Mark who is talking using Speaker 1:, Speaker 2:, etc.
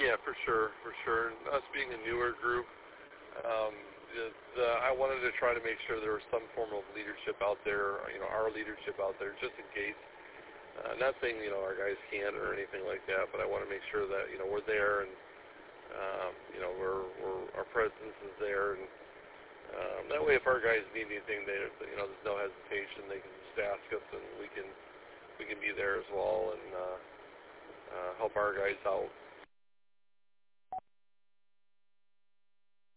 Speaker 1: Yeah, for sure, for sure. And us being a newer group, um, I wanted to try to make sure there was some form of leadership out there, our leadership out there, just in case. Not saying, our guys can't or anything like that, but I want to make sure that, we're there and, our presence is there. And that way if our guys need anything, there's no hesitation. They can just ask us and we can be there as well and help our guys out.